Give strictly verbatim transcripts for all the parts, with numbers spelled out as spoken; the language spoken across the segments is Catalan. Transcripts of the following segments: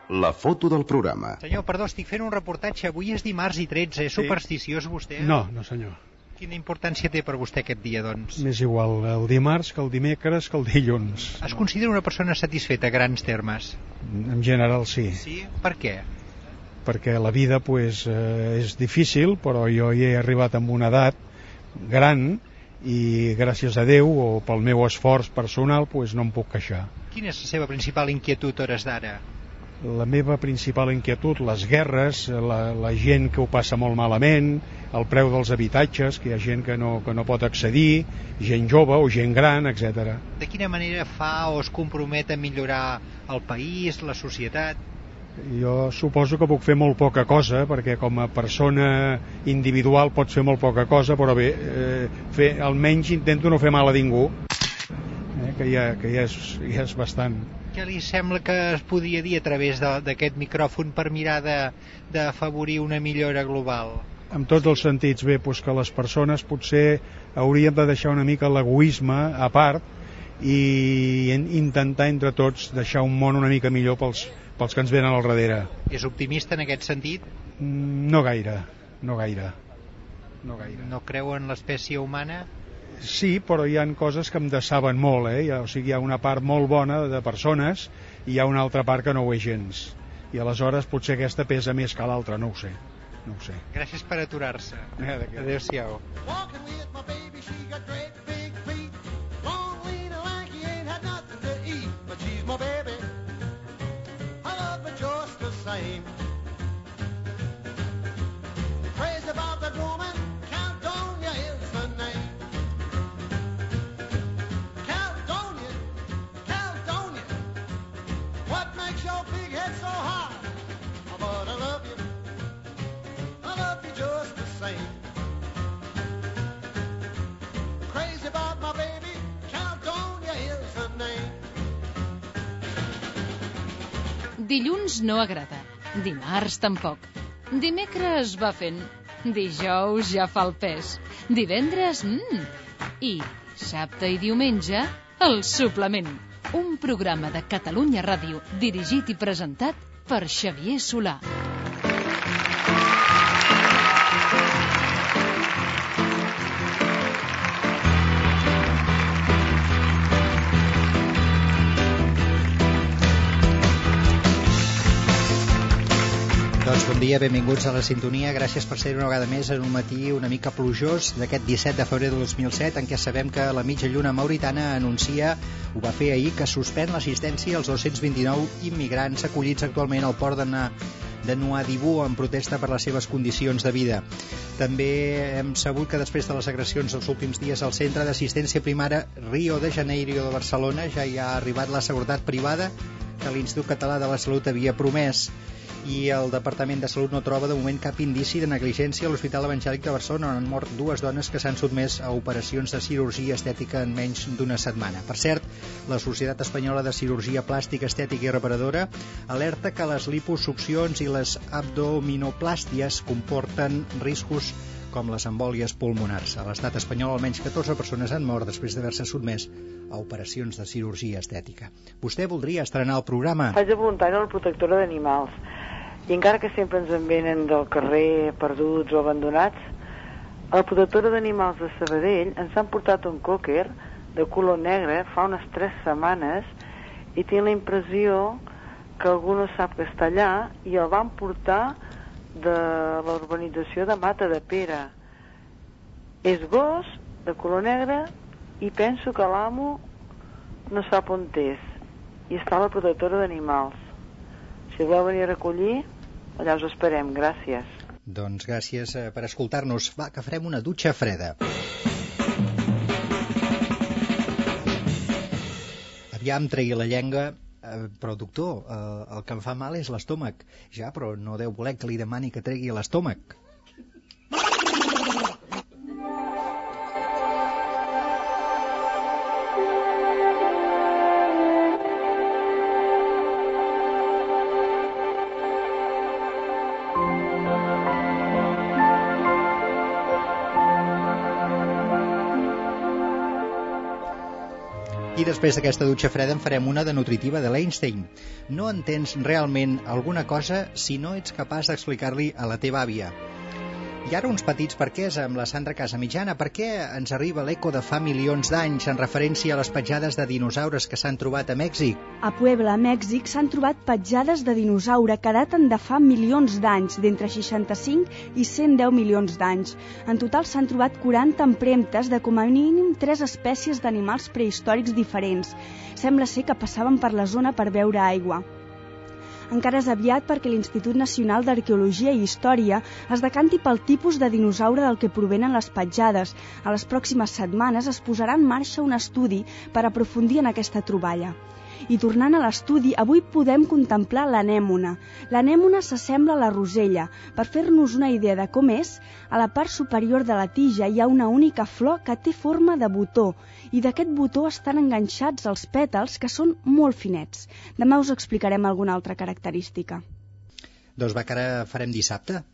La foto del programa. Senyor, perdó, estic fent un reportatge. Avui és dimarts i tretze. És supersticiós vostè? No, no senyor. Quina importància té per vostè aquest dia, doncs? M'és igual el dimarts que el dimecres que el dilluns. Es considera una persona satisfeta a grans termes? En general sí. Sí? Per què? Perquè la vida pues, eh, és difícil, però jo hi he arribat amb una edat gran i gràcies a Déu o pel meu esforç personal pues, no em puc queixar. Quina és la seva principal inquietud a hores d'ara? La meva principal inquietud, les guerres, la, la gent que ho passa molt malament, el preu dels habitatges, que hi ha gent que no, que no pot accedir, gent jove o gent gran, etcètera. De quina manera fa o es compromet a millorar el país, la societat? Jo suposo que puc fer molt poca cosa, perquè com a persona individual pots fer molt poca cosa, però bé, eh, fer, almenys intento no fer mal a ningú, eh, que, ja, que ja, és, ja és bastant. Què li sembla que es podria dir a través d'aquest micròfon per mirar d'afavorir una millora global? En tots els sentits, bé, doncs que les persones potser haurien de deixar una mica l'egoisme a part i intentar entre tots deixar un món una mica millor pels pels que ens venen al darrere. És optimista en aquest sentit? No gaire, no gaire. No gaire. No creu en l'espècie humana? Sí, però hi ha coses que em dessaben molt, eh? O sigui, hi ha una part molt bona de persones i hi ha una altra part que no ho és gens. I aleshores potser aquesta pesa més que l'altra, no ho sé. No ho sé. Gràcies per aturar-se. Eh, Adéu-siau. Same. Crazy about that woman, Caledonia is the name. Caledonia, Caledonia, what makes your big head so high? Oh, but I love you, I love you just the same. Crazy about my baby, Caledonia is the name. Dilluns no agrada, dimarts tampoc. Dimecres va fent, dijous ja fa el pes, divendres, mmm, i dissabte i diumenge, el suplement. Un programa de Catalunya Ràdio dirigit i presentat per Xavier Solà. Doncs bon dia, benvinguts a la sintonia. Gràcies per ser una vegada més en un matí una mica plujós d'aquest disset de febrer de dos mil set, en què sabem que la mitja lluna mauritana anuncia, ho va fer ahir, que suspèn l'assistència als dos-cents vint-i-nou immigrants acollits actualment al port de, Na, de Nouadhibou en protesta per les seves condicions de vida. També hem sabut que després de les agressions dels últims dies al centre d'assistència primària Rio de Janeiro de Barcelona ja hi ha arribat la seguretat privada que l'Institut Català de la Salut havia promès. I el Departament de Salut no troba de moment cap indici de negligència a l'Hospital Evangèlic de Barcelona, on han mort dues dones que s'han sotmès a operacions de cirurgia estètica en menys d'una setmana. Per cert, la Societat Espanyola de Cirurgia Plàstica, Estètica i Reparadora alerta que les liposuccions i les abdominoplàsties comporten riscos com les embòlies pulmonars. A l'estat espanyol almenys catorze persones han mort després d'haver-se sotmès a operacions de cirurgia estètica. Vostè voldria estrenar el programa? Faig de voluntària a la protectora d'animals. I encara que sempre ens en venen del carrer perduts o abandonats, a la protectora d'animals de Sabadell ens han portat un cocker de color negre fa unes tres setmanes i tinc la impressió que algú no sap que està allà i el van portar de la urbanització de Mata de Pere. És gos de color negre i penso que l'amo no sap on és i està a la protectora d'animals. Si voleu venir a recollir, allà us esperem. Gràcies. Doncs gràcies per escoltar-nos. Va, que farem una dutxa freda. Aviam, tregui la llengua. Eh, però, doctor, eh, el que em fa mal és l'estómac. Ja, però no deu voler que li demani que tregui l'estómac. I Així, després d'aquesta dutxa freda, en farem una de nutritiva de l'Einstein. No entens realment alguna cosa si no ets capaç d'explicar-li a la teva àvia. I ara uns petits perquès amb la Sandra Casamitjana. Per què ens arriba l'eco de fa milions d'anys en referència a les petjades de dinosaures que s'han trobat a Mèxic? A Puebla, a Mèxic, s'han trobat petjades de dinosaure que daten de fa milions d'anys, d'entre seixanta-cinc i cent deu milions d'anys. En total s'han trobat quaranta empremtes de com a mínim tres espècies d'animals prehistòrics diferents. Sembla ser que passaven per la zona per beure aigua. Encara és aviat perquè l'Institut Nacional d'Arqueologia i Història es decanti pel tipus de dinosaure del que provenen les petjades. A les pròximes setmanes es posarà en marxa un estudi per aprofundir en aquesta troballa. I tornant a l'estudi, avui podem contemplar l'anèmona. L'anèmona s'assembla a la rosella. Per fer-nos una idea de com és, a la part superior de la tija hi ha una única flor que té forma de botó, i d'aquest botó estan enganxats els pètals, que són molt finets. Demà us explicarem alguna altra característica. Doncs va, que ara farem dissabte.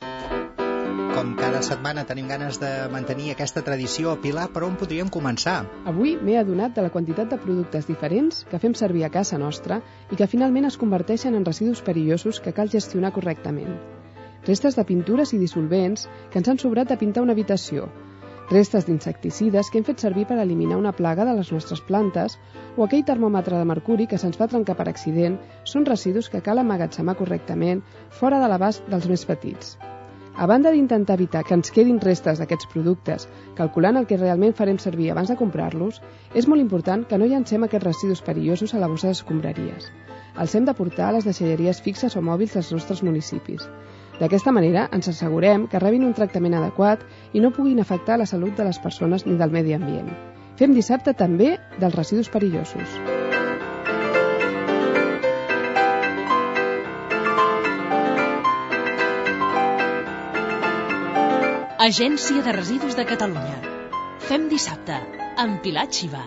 Com cada setmana tenim ganes de mantenir aquesta tradició. Pilar, per on podríem començar? Avui m'he adonat de la quantitat de productes diferents que fem servir a casa nostra i que finalment es converteixen en residus perillosos que cal gestionar correctament. Restes de pintures i dissolvents que ens han sobrat de pintar una habitació, restes d'insecticides que hem fet servir per eliminar una plaga de les nostres plantes o aquell termòmetre de mercuri que se'ns va trencar per accident són residus que cal emmagatzemar correctament fora de l'abast dels més petits. A banda d'intentar evitar que ens quedin restes d'aquests productes, calculant el que realment farem servir abans de comprar-los, és molt important que no llancem aquests residus perillosos a la bossa d'escombraries. Els hem de portar a les deixalleries fixes o mòbils dels nostres municipis. D'aquesta manera ens assegurem que rebin un tractament adequat i no puguin afectar la salut de les persones ni del medi ambient. Fem dissabte també dels residus perillosos. Agència de Residus de Catalunya. Fem dissabte, amb Pilar Xiva.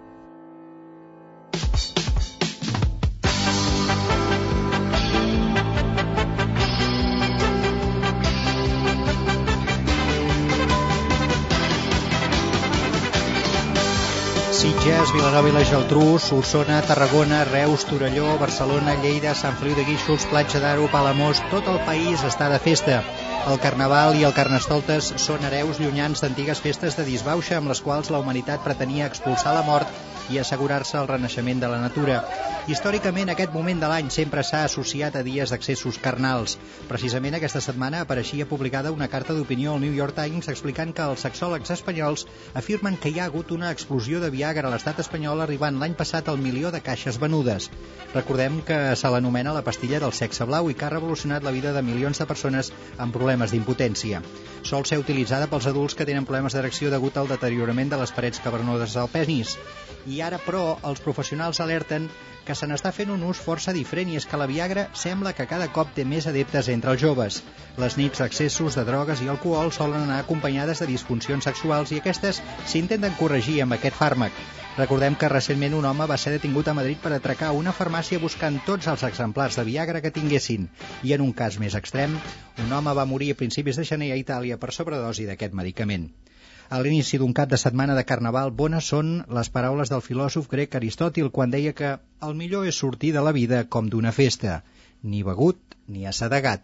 Sitges, Vilanova i la Geltrú, Solsona, Tarragona, Reus, Torelló, Barcelona, Lleida, Sant Feliu de Guíxols, Platja d'Aro, Palamós, tot el país està de festa. El Carnaval i el Carnestoltes són hereus llunyans d'antigues festes de disbauxa amb les quals la humanitat pretenia expulsar la mort i assegurar-se el renaixement de la natura. Històricament, aquest moment de l'any sempre s'ha associat a dies d'accessos carnals. Precisament aquesta setmana apareixia publicada una carta d'opinió al New York Times explicant que els sexòlegs espanyols afirmen que hi ha hagut una explosió de Viagra a l'estat espanyol arribant l'any passat al milió de caixes venudes. Recordem que se l'anomena la pastilla del sexe blau i que ha revolucionat la vida de milions de persones amb problemes d'impotència. Sol ser utilitzada pels adults que tenen problemes d'erecció degut al deteriorament de les parets cavernoses del penis. I ara, però, els professionals alerten que se n'està fent un ús força diferent i és que la Viagra sembla que cada cop té més adeptes entre els joves. Les nits d'excessos de drogues i alcohol solen anar acompanyades de disfuncions sexuals i aquestes s'intenten corregir amb aquest fàrmac. Recordem que recentment un home va ser detingut a Madrid per atracar una farmàcia buscant tots els exemplars de Viagra que tinguessin. I en un cas més extrem, un home va morir a principis de gener a Itàlia per sobredosi d'aquest medicament. A l'inici d'un cap de setmana de Carnaval, bones són les paraules del filòsof grec Aristòtil quan deia que el millor és sortir de la vida com d'una festa, ni begut ni assedegat.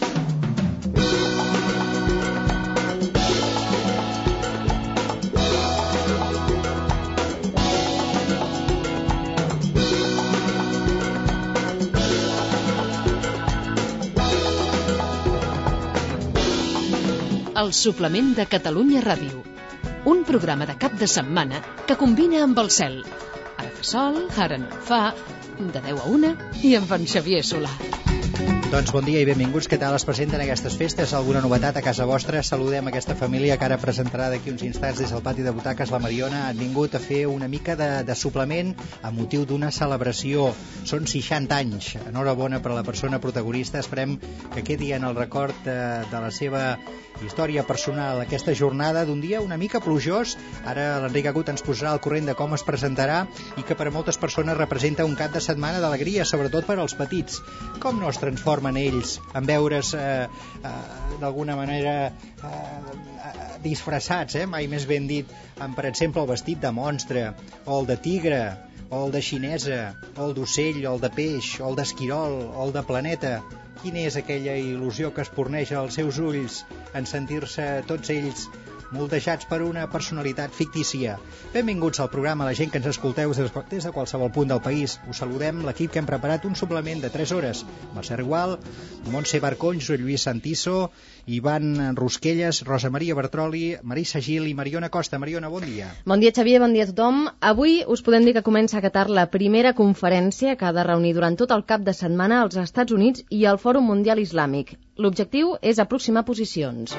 El suplement de Catalunya Ràdio. Un programa de cap de setmana que combina amb el cel. Ara fa sol, ara no fa, de deu a una i amb en Xavier Solà. Doncs bon dia i benvinguts. Què tal es presenten aquestes festes? Alguna novetat a casa vostra? Saludem aquesta família que ara presentarà d'aquí uns instants des del pati de butaques la Mariona. Han vingut a fer una mica de, de suplement a motiu d'una celebració. Són seixanta anys. Enhorabona per a la persona protagonista. Esperem que quedi en el record de, de la seva història personal aquesta jornada d'un dia una mica plujós. Ara l'Enric Agut ens posarà al corrent de com es presentarà i que per a moltes persones representa un cap de setmana d'alegria, sobretot per als petits. Com no es transformen ells en veure's eh, eh, d'alguna manera eh, eh, disfressats, eh, mai més ben dit, amb per exemple el vestit de monstre o el de tigre o el de xinesa, o el d'ocell, o el de peix, o el d'esquirol, o el de planeta. Quina és aquella il·lusió que esporneja als seus ulls en sentir-se tots ells moldejats per una personalitat fictícia? Benvinguts al programa, la gent que ens escolteu des de qualsevol punt del país. Us saludem l'equip que hem preparat un suplement de tres hores. Mercè Rigual, Montse Barcony, Lluís Santiso, Ivan Rusquelles, Rosa Maria Bertroli, Marissa Gil i Mariona Costa. Mariona, bon dia. Bon dia, Xavier, bon dia a tothom. Avui us podem dir que comença a Qatar la primera conferència que ha de reunir durant tot el cap de setmana als Estats Units i el Fòrum Mundial Islàmic. L'objectiu és aproximar posicions.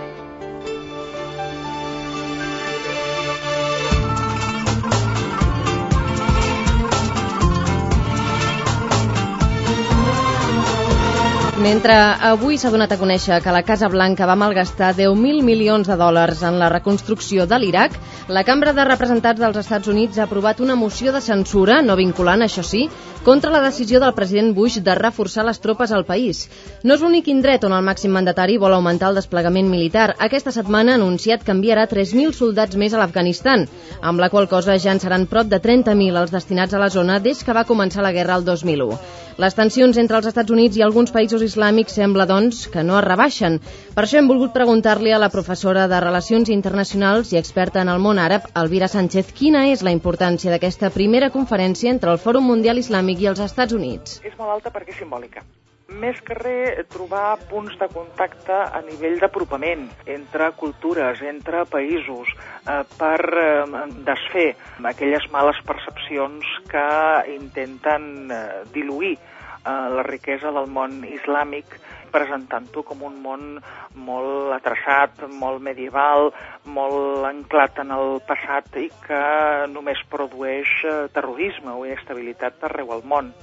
Mentre avui s'ha donat a conèixer que la Casa Blanca va malgastar deu mil milions de dòlars en la reconstrucció de l'Iraq, la Cambra de Representants dels Estats Units ha aprovat una moció de censura, no vinculant, això sí, contra la decisió del president Bush de reforçar les tropes al país. No és l'únic indret on el màxim mandatari vol augmentar el desplegament militar. Aquesta setmana ha anunciat que enviarà tres mil soldats més a l'Afganistan, amb la qual cosa ja en seran prop de trenta mil els destinats a la zona des que va començar la guerra el dos mil u. Les tensions entre els Estats Units i alguns països islàmics sembla, doncs, que no es rebaixen. Per això hem volgut preguntar-li a la professora de Relacions Internacionals i experta en el món àrab, Elvira Sánchez, quina és la importància d'aquesta primera conferència entre el Fòrum Mundial Islàmic i els Estats Units. És molt alta perquè és simbòlica. Més que res, trobar punts de contacte a nivell d'apropament entre cultures, entre països, eh, per eh, desfer aquelles males percepcions que intenten eh, diluir eh, la riquesa del món islàmic, presentant-ho com un món molt atreçat, molt medieval, molt anclat en el passat i que només produeix eh, terrorisme o inestabilitat arreu al món.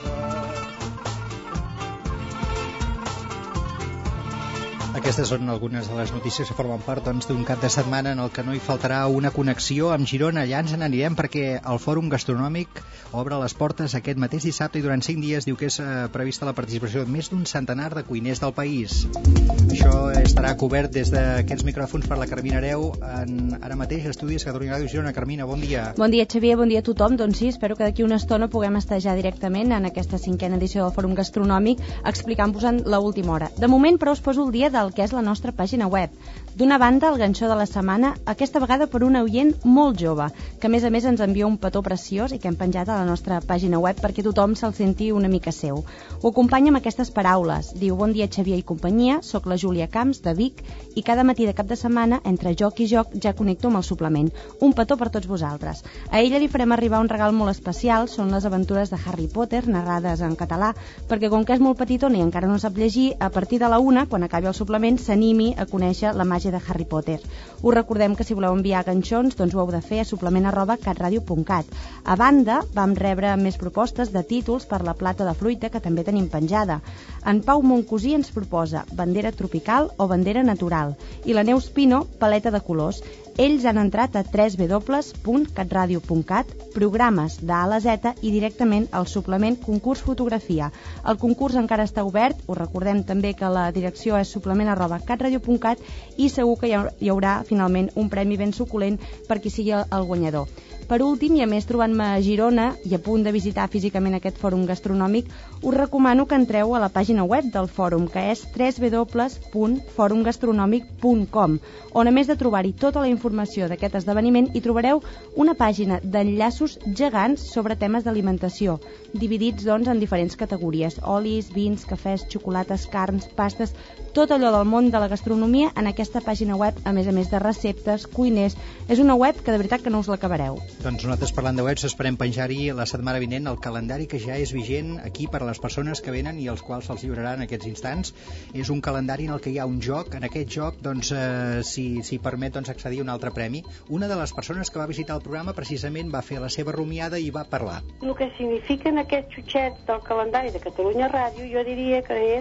Aquestes són algunes de les notícies que formen part doncs, d'un cap de setmana en el que no hi faltarà una connexió amb Girona. Allà ens n'anirem perquè el Fòrum Gastronòmic obre les portes aquest mateix dissabte i durant cinc dies diu que és eh, prevista la participació de més d'un centenar de cuiners del país. Això estarà cobert des d'aquests micròfons per la Carmina Areu en ara mateix estudis Catalunya Ràdio Girona. Carmina, bon dia. Bon dia, Xavier, bon dia a tothom. Doncs sí, espero que d'aquí una estona puguem estar ja directament en aquesta cinquena edició del Fòrum Gastronòmic explicant-vos en l'última hora. De moment, però, us poso el dia del que és la nostra pàgina web. D'una banda, el ganxó de la setmana, aquesta vegada per una oient molt jove, que a més a més ens envia un petó preciós i que hem penjat a la nostra pàgina web perquè tothom se'l senti una mica seu. Ho acompanya amb aquestes paraules. Diu: bon dia, Xavier i companyia, soc la Júlia Camps, de Vic, i cada matí de cap de setmana, entre joc i joc, ja connecto amb el suplement. Un petó per tots vosaltres. A ella li farem arribar un regal molt especial, són les aventures de Harry Potter, narrades en català, perquè com que és molt petitona i encara no sap llegir, a partir de la una, quan acabi el suplement, s'animi a conèixer la màgia de Harry Potter. Us recordem que si voleu enviar ganxons, doncs ho heu de fer a suplement arroba catradio punt cat. A banda, vam rebre més propostes de títols per la plata de fruita que també tenim penjada. En Pau Moncosí ens proposa bandera tropical o bandera natural i la Neus Pino, paleta de colors. Ells han entrat a w w w punt catradio punt cat, programes d'A a la Z i directament al suplement concurs fotografia. El concurs encara està obert, us recordem també que la direcció és suplement arroba catradio punt cat i segur que hi haurà finalment un premi ben suculent per qui sigui el guanyador. Per últim, i a més trobant-me a Girona i a punt de visitar físicament aquest fòrum gastronòmic, us recomano que entreu a la pàgina web del fòrum, que és w w w punt fòrum gastronòmic punt com, on a més de trobar-hi tota la informació d'aquest esdeveniment, hi trobareu una pàgina d'enllaços gegants sobre temes d'alimentació, dividits doncs en diferents categories: olis, vins, cafès, xocolates, carns, pastes, tot allò del món de la gastronomia en aquesta pàgina web, a més a més de receptes, cuiners. És una web que de veritat que no us l'acabareu. Doncs nosaltres, parlant de webs, esperem penjar-hi la setmana vinent el calendari que ja és vigent aquí per a les persones que venen i els quals se'ls lliurarà en aquests instants. És un calendari en el que hi ha un joc. En aquest joc, doncs, eh, si, si permet doncs, accedir a un altre premi. Una de les persones que va visitar el programa precisament va fer la seva rumiada i va parlar. El que signifiquen aquests xutxets del calendari de Catalunya Ràdio, jo diria que és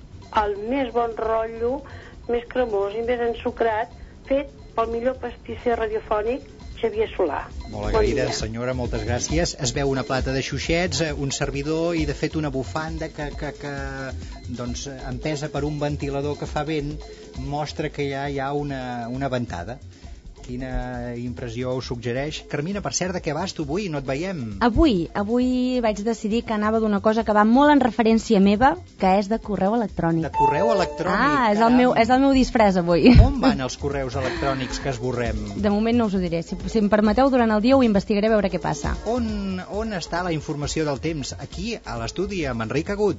el més bon rotllo, més cremós i més ensucrat, fet pel millor pastisser radiofònic, Xavier Solà. Molt agraïda, bon senyora, moltes gràcies. Es veu una plata de xuxets, un servidor i de fet una bufanda que, que, que doncs, empesa per un ventilador que fa vent, mostra que ja hi ha una, una ventada. Quina impressió us suggereix? Carmina, per cert, de què vas tu avui? No et veiem. Avui, avui vaig decidir que anava d'una cosa que va molt en referència meva, que és de correu electrònic. De correu electrònic? Ah, és el, meu, és el meu disfress avui. On van els correus electrònics que esborrem? De moment no us ho diré. Si, si em permeteu, durant el dia ho investigaré a veure què passa. On, on està la informació del temps? Aquí, a l'estudi, amb Enric Agut.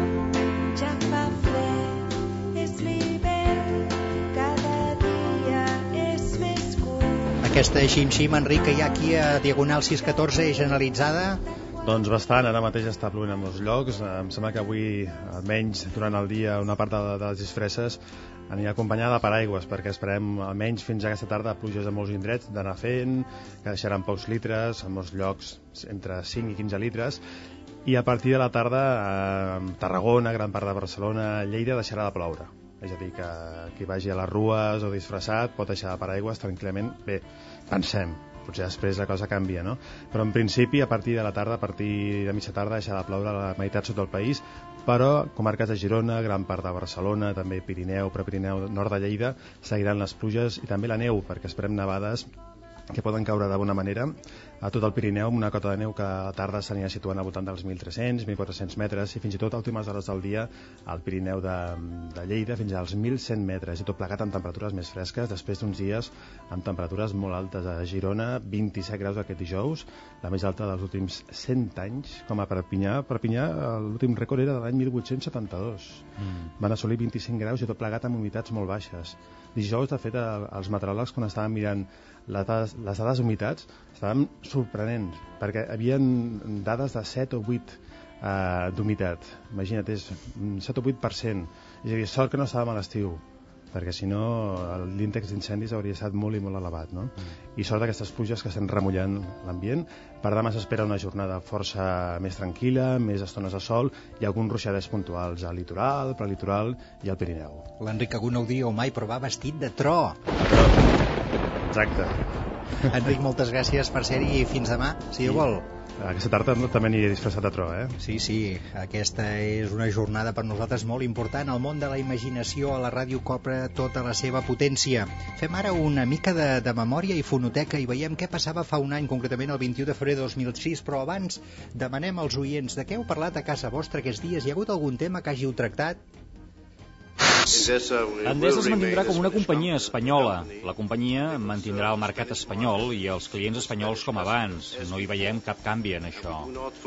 Ja fa fred, és l'hivern, cada dia és més curt. Aquesta xim-xim, Enric, que hi ha aquí a Diagonal sis catorze és generalitzada? Doncs bastant, ara mateix està plovent en molts llocs. Em sembla que avui, almenys durant el dia, una part de, de les disfresses anirà acompanyada de paraigües, perquè esperem almenys fins a aquesta tarda pluges a molts indrets d'anar fent, que deixaran pocs litres, en molts llocs entre cinc i quinze litres, i a partir de la tarda a Tarragona, gran part de Barcelona, Lleida deixarà de ploure. És a dir, que qui vagi a les rues o disfressat pot deixar de paraigües tranquil·lament. Bé, pensem, potser després la cosa canvia, no? Però en principi, a partir de la tarda, a partir de mitja tarda, deixarà de ploure a la meitat sud del país, però comarques de Girona, gran part de Barcelona, també Pirineu, Prepirineu, nord de Lleida, seguiran les pluges i també la neu, perquè esperem nevades que poden caure de bona manera a tot el Pirineu, amb una cota de neu que a la tarda s'anirà situant al voltant dels mil tres-cents, mil quatre-cents metres, i fins i tot a últimes hores del dia al Pirineu de, de Lleida fins als mil cent metres, i tot plegat amb temperatures més fresques després d'uns dies amb temperatures molt altes. A Girona, vint-i-set graus aquest dijous, la més alta dels últims cent anys, com a Perpinyà. Perpinyà, l'últim rècord era de l'any mil vuit-cents setanta-dos. Mm. Van assolir vint-i-cinc graus i tot plegat amb humitats molt baixes. Dijous, de fet, els meteoròlegs, quan estàvem mirant les dades, les dades humitats, estaven sorprenents, perquè havien dades de set o vuit eh, d'humitat. Imagina't, és set o vuit per cent. És a dir, sort que no estàvem a l'estiu, perquè si no l'índex d'incendis hauria estat molt i molt elevat, no? Mm. I sort d'aquestes pluges que estan remullant l'ambient. Per demà s'espera una jornada força més tranquil·la, més estones de sol i alguns ruixaders puntuals al litoral, prelitoral i al Pirineu. L'Enric Agut no ho diu mai, però va vestit de tro. Exacte. Enric, moltes gràcies per ser-hi i fins demà, si Déu vol. Aquesta tarda també aniré disfressat de tro, eh? Sí, sí, aquesta és una jornada per nosaltres molt important. El món de la imaginació a la ràdio cobra tota la seva potència. Fem ara una mica de, de memòria i fonoteca i veiem què passava fa un any, concretament el vint-i-u de febrer de dos mil sis, però abans demanem als oients de què heu parlat a casa vostra aquests dies. Hi ha hagut algun tema que hàgiu tractat? Endesa es mantindrà com una companyia espanyola. La companyia mantindrà el mercat espanyol i els clients espanyols com abans. No hi veiem cap canvi en això.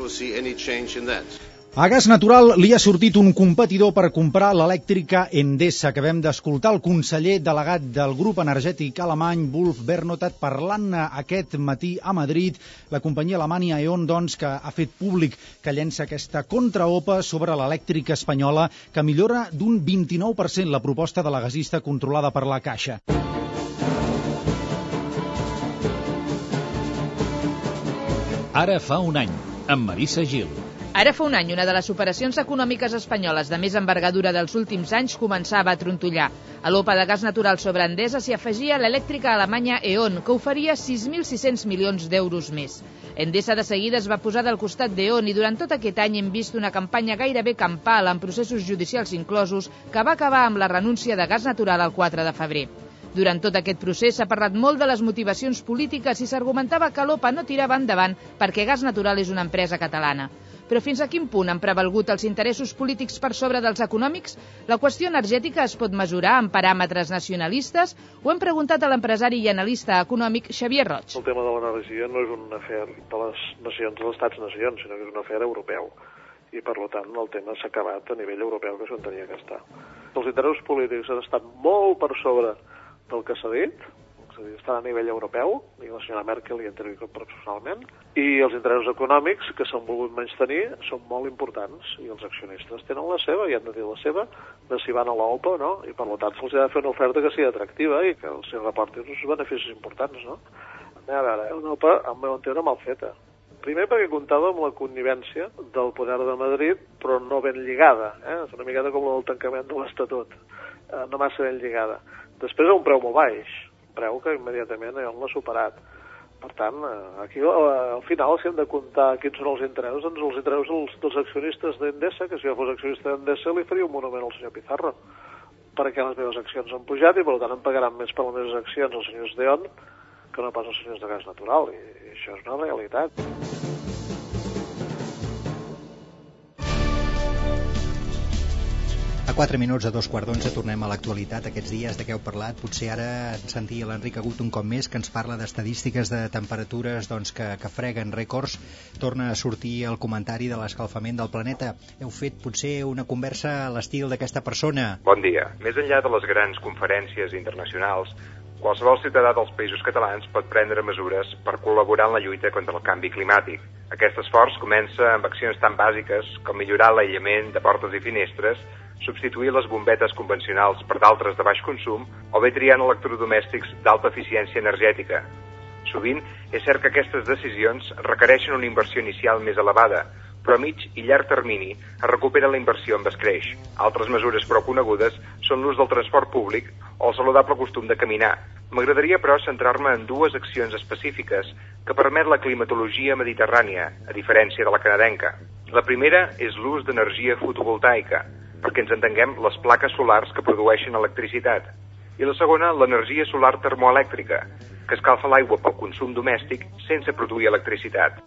A Gas Natural li ha sortit un competidor per comprar l'elèctrica Endesa. Acabem d'escoltar el conseller delegat del grup energètic alemany, Wolf Bernotat, parlant aquest matí a Madrid. La companyia alemanya E.ON, doncs, que ha fet públic que llença aquesta contraopa sobre l'elèctrica espanyola, que millora d'un vint-i-nou per cent la proposta de la gasista controlada per la Caixa. Ara fa un any, amb Marissa Gil. Ara fa un any, una de les operacions econòmiques espanyoles de més envergadura dels últims anys començava a trontollar. A l'OPA de gas natural sobre Endesa s'hi afegia l'elèctrica alemanya E.ON, que oferia sis mil sis-cents milions d'euros més. Endesa de seguida es va posar del costat d'E.ON i durant tot aquest any hem vist una campanya gairebé campal amb processos judicials inclosos que va acabar amb la renúncia de gas natural el quatre de febrer. Durant tot aquest procés s'ha parlat molt de les motivacions polítiques i s'argumentava que l'OPA no tirava endavant perquè Gas Natural és una empresa catalana. Però fins a quin punt han prevalgut els interessos polítics per sobre dels econòmics? La qüestió energètica es pot mesurar amb paràmetres nacionalistes? Ho hem preguntat a l'empresari i analista econòmic Xavier Roig. El tema de l'energia no és un afer de les nacions, dels estats-nacions, sinó que és un afer europeu. I, per tant, el tema s'ha acabat a nivell europeu, que s'ho tenia que estar. Els interessos polítics han estat molt per sobre del que s'ha dit, és a dir, estan a nivell europeu, i la senyora Merkel hi intervé personalment, i els interessos econòmics que s'han volgut menystenir són molt importants, i els accionistes tenen la seva, i han de dir la seva, de si van a l'OPA o no, i per tant se'ls ha de fer una oferta que sigui atractiva i que els reporti uns beneficis importants, no? A veure, una OPA, al meu entendre, mal feta. Primer perquè comptava amb la connivència del poder de Madrid, però no ben lligada, eh? És una miqueta com el tancament de l'Estatut, eh, no massa ben lligada. Després a un preu molt baix, un preu que immediatament ja l'ha superat. Per tant, aquí al final, si hem de comptar quins són els interessos, doncs els interessos dels, dels accionistes d'Endesa, que si jo fos accionista d'Endesa li faria un monument al senyor Pizarro, perquè les meves accions han pujat i per tant em pagaran més per les meves accions els senyors d'E.ON que no pas les estacions de gas natural, i, i això és una realitat. A quatre minuts a dos quarts d'onze tornem a l'actualitat. Aquests dies de què heu parlat? Potser ara sentir l'Enric Agut un cop més que ens parla d'estadístiques de temperatures doncs, que, que freguen rècords. Torna a sortir el comentari de l'escalfament del planeta. Heu fet potser una conversa a l'estil d'aquesta persona. Bon dia. Més enllà de les grans conferències internacionals, qualsevol ciutadà dels països catalans pot prendre mesures per col·laborar en la lluita contra el canvi climàtic. Aquest esforç comença amb accions tan bàsiques com millorar l'aïllament de portes i finestres, substituir les bombetes convencionals per d'altres de baix consum o bé triant electrodomèstics d'alta eficiència energètica. Sovint és cert que aquestes decisions requereixen una inversió inicial més elevada, però a mig i llarg termini es recupera la inversió amb escreix. Altres mesures prou conegudes són l'ús del transport públic o el saludable costum de caminar. M'agradaria, però, centrar-me en dues accions específiques que permet la climatologia mediterrània, a diferència de la canadenca. La primera és l'ús d'energia fotovoltaica, perquè ens entenguem les plaques solars que produeixen electricitat. I la segona, l'energia solar termoelèctrica, que escalfa l'aigua pel consum domèstic sense produir electricitat.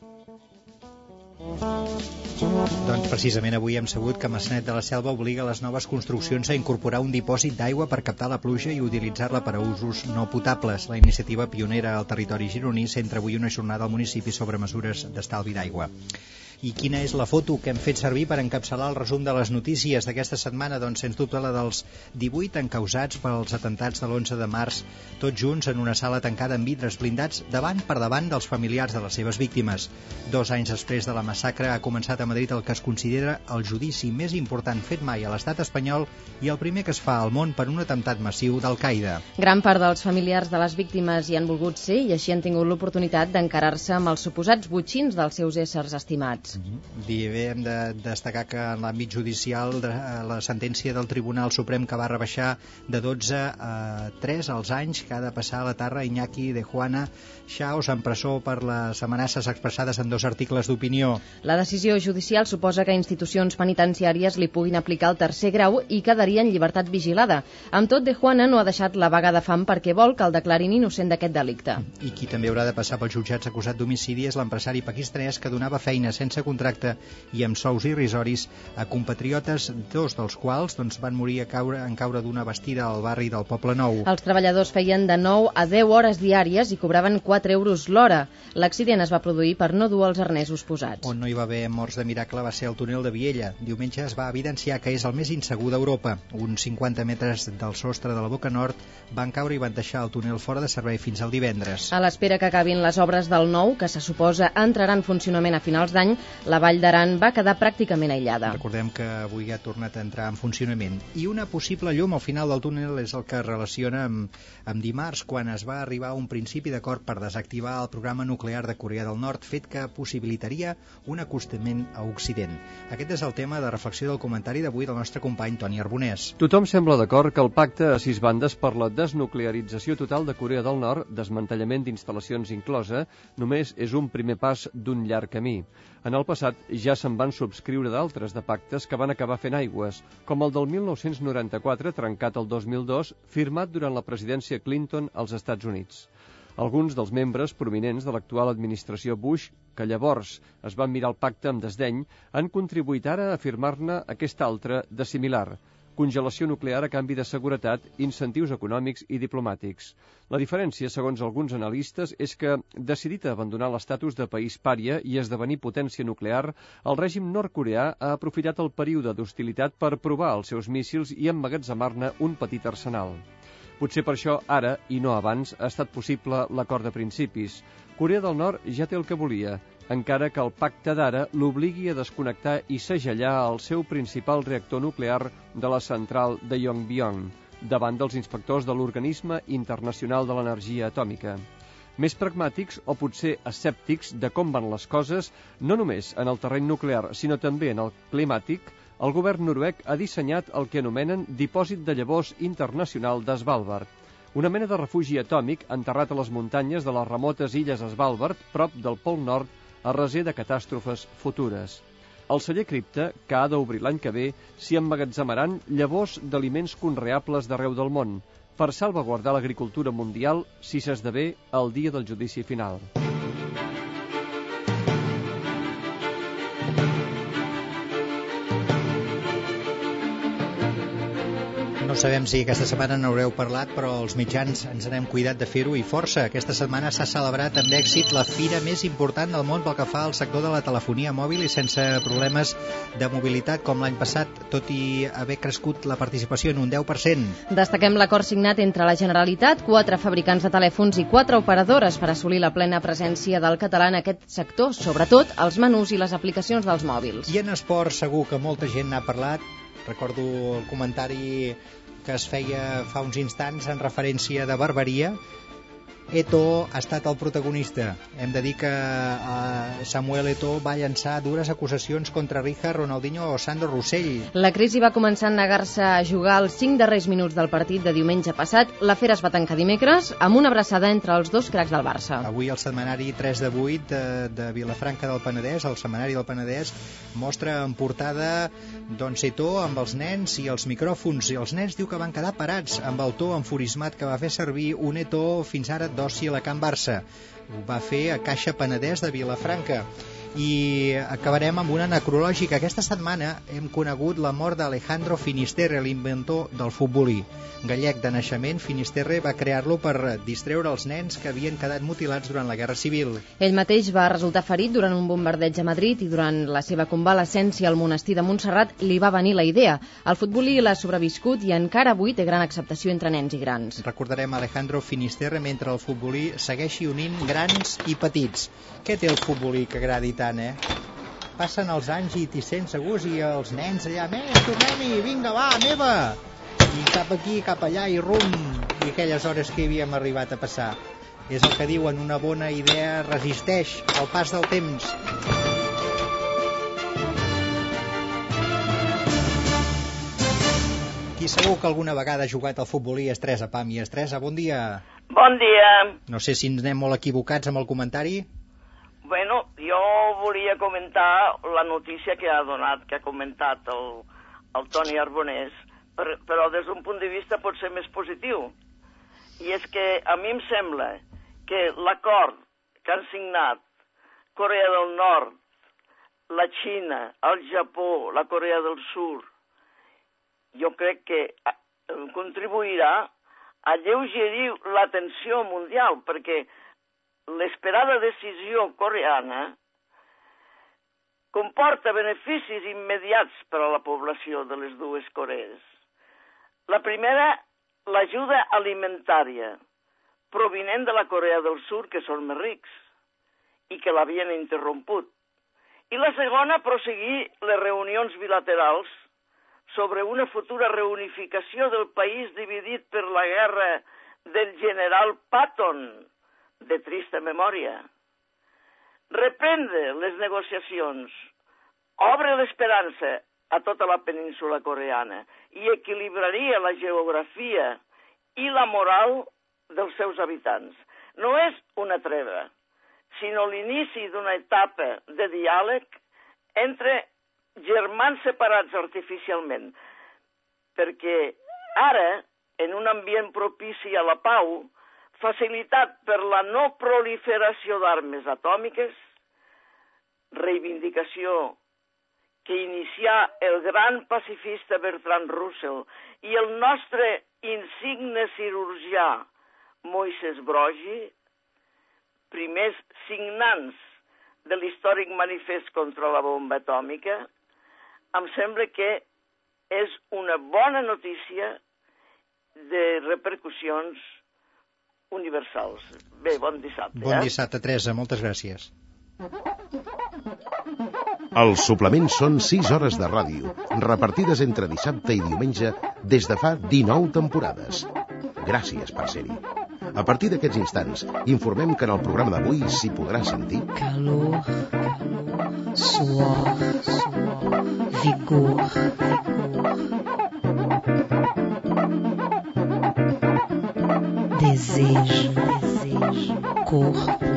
Doncs precisament avui hem sabut que Maçanet de la Selva obliga les noves construccions a incorporar un dipòsit d'aigua per captar la pluja i utilitzar-la per a usos no potables. La iniciativa pionera al territori gironí centra avui una jornada al municipi sobre mesures d'estalvi d'aigua. I quina és la foto que hem fet servir per encapçalar el resum de les notícies d'aquesta setmana? Doncs sens dubte la dels divuit encausats pels atemptats de l'onze de març, tots junts en una sala tancada amb vidres blindats davant per davant dels familiars de les seves víctimes. Dos anys després de la massacre ha començat a Madrid el que es considera el judici més important fet mai a l'estat espanyol i el primer que es fa al món per un atemptat massiu d'Al-Qaeda. Gran part dels familiars de les víctimes hi han volgut ser i així han tingut l'oportunitat d'encarar-se amb els suposats botxins dels seus éssers estimats. Mm-hmm. Hem de destacar que en l'àmbit judicial de, la sentència del Tribunal Suprem que va rebaixar de dotze a tres als anys que ha de passar a la Tarra Iñaki de Juana Chaos en presó per les amenaces expressades en dos articles d'opinió. La decisió judicial suposa que institucions penitenciàries li puguin aplicar el tercer grau i quedaria en llibertat vigilada. Amb tot, de Juana no ha deixat la vaga de fam perquè vol que el declarin innocent d'aquest delicte. I qui també haurà de passar pels jutjats acusat d'homicidi és l'empresari pakistanès que donava feina sense contracte i amb sous irrisoris a compatriotes, dos dels quals doncs, van morir a caure, en caure d'una bastida al barri del Poble Nou. Els treballadors feien de nou a deu hores diàries i cobraven quatre euros l'hora. L'accident es va produir per no dur els arnesos posats. On no hi va haver morts de miracle va ser el túnel de Viella. Diumenge es va evidenciar que és el més insegur d'Europa. Uns cinquanta metres del sostre de la boca nord van caure i van deixar el túnel fora de servei fins al divendres. A l'espera que acabin les obres del nou, que se suposa entrarà en funcionament a finals d'any, la Vall d'Aran va quedar pràcticament aïllada. Recordem que avui ha tornat a entrar en funcionament. I una possible llum al final del túnel és el que relaciona amb, amb dimarts, quan es va arribar a un principi d'acord per desactivar el programa nuclear de Corea del Nord, fet que possibilitaria un acostament a Occident. Aquest és el tema de reflexió del comentari d'avui del nostre company Toni Arbonès. Tothom sembla d'acord que el pacte a sis bandes per la desnuclearització total de Corea del Nord, desmantellament d'instal·lacions inclosa, només és un primer pas d'un llarg camí. En el passat ja se'n van subscriure d'altres de pactes que van acabar fent aigües, com el del mil nou-cents noranta-quatre, trencat el dos mil dos, firmat durant la presidència Clinton als Estats Units. Alguns dels membres prominents de l'actual administració Bush, que llavors es van mirar el pacte amb desdeny, han contribuït ara a firmar-ne aquest altre de similar: congelació nuclear a canvi de seguretat, incentius econòmics i diplomàtics. La diferència, segons alguns analistes, és que, decidit a abandonar l'estatus de país pària i esdevenir potència nuclear, el règim nord-coreà ha aprofitat el període d'hostilitat per provar els seus míssils i emmagatzemar-ne un petit arsenal. Potser per això ara, i no abans, ha estat possible l'acord de principis. Corea del Nord ja té el que volia, encara que el pacte d'ara l'obligui a desconnectar i segellar el seu principal reactor nuclear de la central de Yongbyon, davant dels inspectors de l'Organisme Internacional de l'Energia Atòmica. Més pragmàtics o potser escèptics de com van les coses, no només en el terreny nuclear, sinó també en el climàtic, el govern noruec ha dissenyat el que anomenen Dipòsit de Llavors Internacional de Svalbard, una mena de refugi atòmic enterrat a les muntanyes de les remotes illes Svalbard, prop del Pol Nord, a reser de catàstrofes futures. Al celler cripta, que ha d'obrir l'any que ve, s'hi emmagatzemaran llavors d'aliments conreables d'arreu del món, per salvaguardar l'agricultura mundial si s'esdevé el dia del judici final. No sabem si aquesta setmana n'haureu parlat, però els mitjans ens n'hem cuidat de fer-ho i força. Aquesta setmana s'ha celebrat amb èxit la fira més important del món pel que fa al sector de la telefonia mòbil i sense problemes de mobilitat com l'any passat, tot i haver crescut la participació en un deu per cent. Destaquem l'acord signat entre la Generalitat, quatre fabricants de telèfons i quatre operadores per assolir la plena presència del català en aquest sector, sobretot els menús i les aplicacions dels mòbils. I en esport segur que molta gent n'ha parlat. Recordo el comentari que es feia fa uns instants en referència de barbaria. Eto'o ha estat el protagonista. Hem de dir que uh, Samuel Eto'o va llançar dures acusacions contra Rija, Ronaldinho o Sandro Rossell. La crisi va començar a negar-se a jugar els cinc darrers minuts del partit de diumenge passat. L'afer es va tancar dimecres amb una abraçada entre els dos cracs del Barça. Avui el setmanari tres de vuit de, de Vilafranca del Penedès, el setmanari del Penedès, mostra en portada doncs Eto'o amb els nens i els micròfons, i els nens diu que van quedar parats amb el to enfurismat que va fer servir un Eto'o fins ara d'oci a la Can Barça. Ho va fer a Caixa Penedès de Vilafranca. I acabarem amb una necrològica. Aquesta setmana hem conegut la mort d'Alejandro Finisterre, l'inventor del futbolí. Gallec de naixement, Finisterre va crear-lo per distreure els nens que havien quedat mutilats durant la Guerra Civil. Ell mateix va resultar ferit durant un bombardeig a Madrid i durant la seva convalescència al monestir de Montserrat li va venir la idea. El futbolí l'ha sobreviscut i encara avui té gran acceptació entre nens i grans. Recordarem Alejandro Finisterre mentre el futbolí segueixi unint grans i petits. Què té el futbolí que agradi tant, eh? Passen els anys i t'hi sents a gust i els nens allà, més, tornem-hi, vinga, va, neva! I cap aquí, cap allà, i rum! I aquelles hores que hi havíem arribat a passar. És el que diuen, una bona idea resisteix al pas del temps. Qui segur que alguna vegada ha jugat al futbolí és Teresa Pam. I és Teresa, bon dia. Bon dia. No sé si ens anem molt equivocats amb el comentari. Bueno, jo volia comentar la notícia que ha donat, que ha comentat el, el Toni Arbonès, per, però des d'un punt de vista pot ser més positiu. I és que a mi em sembla que l'acord que han signat Corea del Nord, la Xina, el Japó, la Corea del Sud, jo crec que contribuirà a alleugerir la tensió mundial, perquè l'esperada decisió coreana comporta beneficis immediats per a la població de les dues Corees. La primera, l'ajuda alimentària, provinent de la Corea del Sud, que són més rics i que l'havien interromput. I la segona, proseguir les reunions bilaterals sobre una futura reunificació del país dividit per la guerra del general Patton, de trista memòria. Reprendre les negociacions obre l'esperança a tota la península coreana i equilibraria la geografia i la moral dels seus habitants. No és una treva, sinó l'inici d'una etapa de diàleg entre germans separats artificialment, perquè ara, en un ambient propici a la pau, facilitat per la no proliferació d'armes atòmiques, reivindicació que inicià el gran pacifista Bertrand Russell i el nostre insigne cirurgià Moisès Broggi, primers signants de l'històric manifest contra la bomba atòmica, em sembla que és una bona notícia de repercussions universals. Bé, bon dissabte. Bon eh? dissabte, Teresa, moltes gràcies. Els suplements són sis hores de ràdio, repartides entre dissabte i diumenge des de fa dinou temporades. Gràcies per ser-hi. A partir d'aquests instants, informem que en el programa d'avui s'hi podrà sentir... Calor, calor, suor, suor, vigor, desejo, desejo, corpo,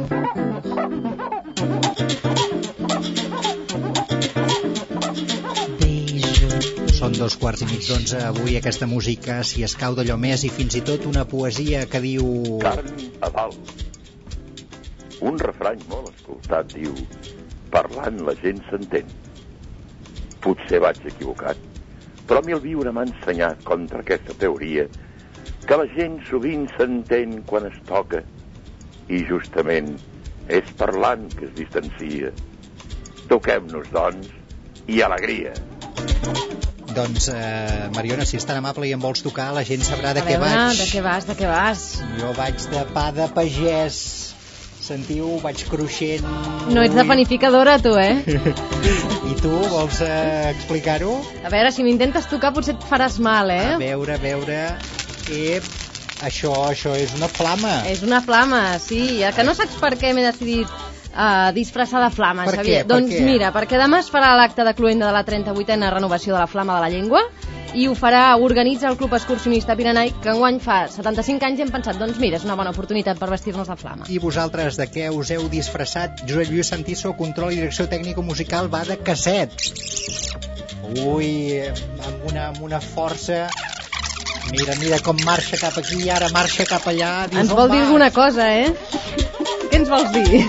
corpo, beijo. Són Són dos quarts i mig d'onze. Avui aquesta música s'hi escau d'allò més i fins i tot una poesia que diu... Carn a dalt. Un refrany molt escoltat diu: parlant la gent s'entén. Potser vaig equivocat, però a mi el viure m'ha ensenyat contra aquesta teoria que la gent sovint s'entén quan es toca i justament és parlant que es distancia. Toquem-nos, doncs, i alegria. Doncs, eh, Mariona, si és tan amable i em vols tocar, la gent sabrà de a què veure, vaig. de què vas, de què vas? Jo vaig de pa de pagès. Sentiu, vaig cruixent... No ets de panificadora, tu, eh? I tu, vols eh, explicar-ho? A veure, si m'intentes tocar potser et faràs mal, eh? A veure, a veure... Ep, això, això és una flama. És una flama, sí. Ja que no saps per què m'he decidit uh, disfressar de flama, per Xavier. Què? Per Doncs què? mira, perquè demà es farà l'acte de cloenda de la trenta-vuitena renovació de la Flama de la Llengua i ho farà, organitza el Club Excursionista Pirenai, que enguany fa setanta-cinc anys i hem pensat, doncs mira, és una bona oportunitat per vestir-nos de flama. I vosaltres, de què us heu disfressat? Josep Lluís Santiso, control i direcció tècnico-musical, va de casset. Ui, amb una, amb una força... Mira, mira com marxa cap aquí i ara marxa cap allà. Dius, ens vol dir alguna cosa, eh? Què ens vols dir?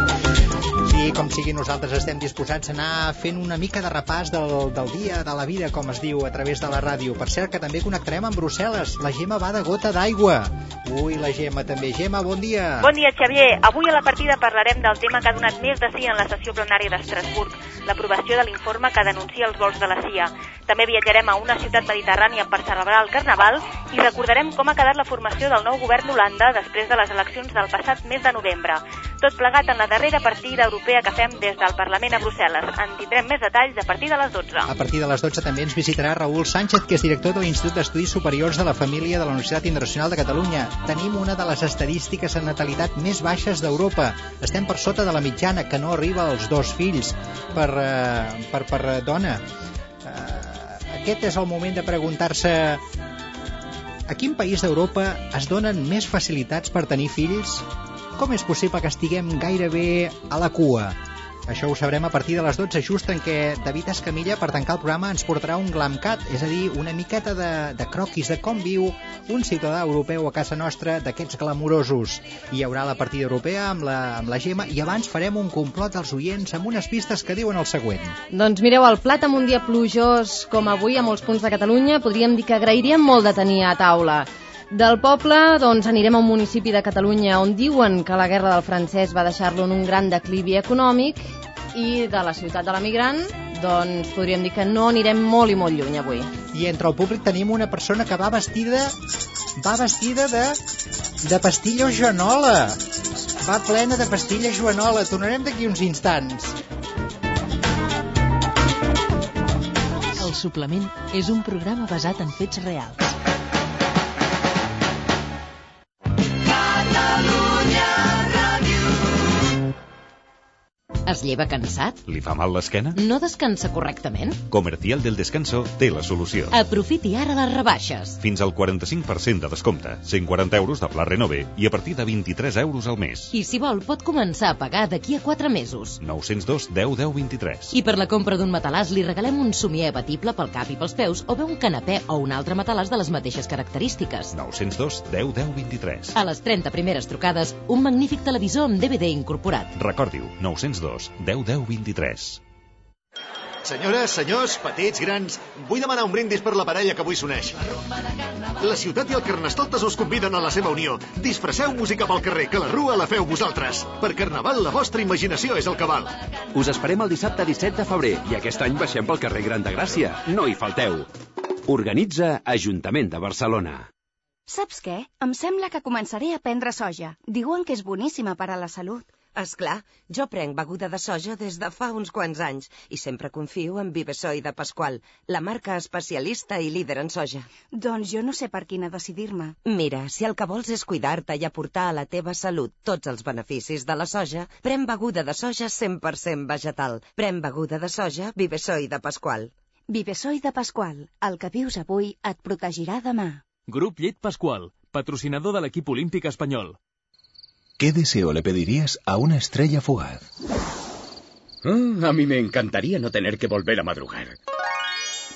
Sí, com sigui, nosaltres estem disposats a anar fent una mica de repàs del, del dia, de la vida, com es diu, a través de la ràdio. Per cert, que també connectarem amb Brussel·les. La Gemma va de gota d'aigua. Ui, la Gemma també. Gemma, bon dia. Bon dia, Xavier. Avui a la partida parlarem del tema que ha donat més de sí en la sessió plenària d'Estrasburg, l'aprovació de l'informe que denuncia els vols de la C I A. També viatjarem a una ciutat mediterrània per celebrar el Carnaval i recordarem com ha quedat la formació del nou govern d'Holanda després de les eleccions del passat mes de novembre. Tot plegat en la darrera partida europea que fem des del Parlament a Brussel·les. En tindrem més detalls a partir de les dotze. A partir de les dotze també ens visitarà Raül Sánchez, que és director de l'Institut d'Estudis Superiors de la Família de la Universitat Internacional de Catalunya. Tenim una de les estadístiques en natalitat més baixes d'Europa. Estem per sota de la mitjana, que no arriba als dos fills per, uh, per, per uh, dona. Uh, aquest és el moment de preguntar-se: a quin país d'Europa es donen més facilitats per tenir fills? Com és possible que estiguem gairebé a la cua? Això ho sabrem a partir de les dotze, just en què David Escamilla, per tancar el programa, ens portarà un glamcat, és a dir, una miqueta de, de croquis de com viu un ciutadà europeu a casa nostra, d'aquests glamurosos. Hi haurà la partida europea amb la, amb la Gemma i abans farem un complot als oients amb unes pistes que diuen el següent. Doncs mireu, el plat amb un dia plujós com avui a molts punts de Catalunya podríem dir que agrairíem molt de tenir a taula. Del poble, doncs, anirem a un municipi de Catalunya on diuen que la guerra del francès va deixar-lo en un gran declivi econòmic, i de la ciutat de l'emigrant, doncs podríem dir que no anirem molt i molt lluny avui. I entre el públic tenim una persona que va vestida va vestida de de pastilla joanola. Va plena de pastilla joanola. Tornarem d'aquí uns instants. El suplement és un programa basat en fets reals. Es lleva cansat? Li fa mal l'esquena? No descansa correctament? Comercial del Descanso té la solució. Aprofiti ara les rebaixes. Fins al quaranta-cinc per cent de descompte, cent quaranta euros de pla Renové i a partir de vint-i-tres euros al mes. I si vol pot començar a pagar d'aquí a quatre mesos. nou zero dos deu deu vint-i-tres. I per la compra d'un matalàs li regalem un somier abatible pel cap i pels peus o bé un canapè o un altre matalàs de les mateixes característiques. nou zero dos deu deu vint-i-tres. A les trenta primeres trucades, un magnífic televisor amb D V D incorporat. Recordi-ho, nou zero dos deu deu vint-i-tres. Senyores, senyors, petits, grans, vull demanar un brindis per la parella que avui s'uneix. La ciutat i el Carnestoltes us conviden a la seva unió. Disfresseu-vos cap al carrer, que la rua la feu vosaltres. Per Carnaval la vostra imaginació és el que val. Us esperem el dissabte disset de febrer i aquest any baixem pel carrer Gran de Gràcia. No hi falteu. Organitza Ajuntament de Barcelona. Saps què? Em sembla que començaré a prendre soja. Diuen que és boníssima per a la salut. Esclar, jo prenc beguda de soja des de fa uns quants anys i sempre confio en Vivesoy de Pasqual, la marca especialista i líder en soja. Doncs jo no sé per quina decidir-me. Mira, si el que vols és cuidar-te i aportar a la teva salut tots els beneficis de la soja, pren beguda de soja cent per cent vegetal. Pren beguda de soja Vivesoy de Pasqual. Vivesoy de Pasqual, el que vius avui et protegirà demà. Grup Llet Pasqual, patrocinador de l'equip olímpic espanyol. ¿Qué deseo le pedirías a una estrella fugaz? Oh, a mí me encantaría no tener que volver a madrugar.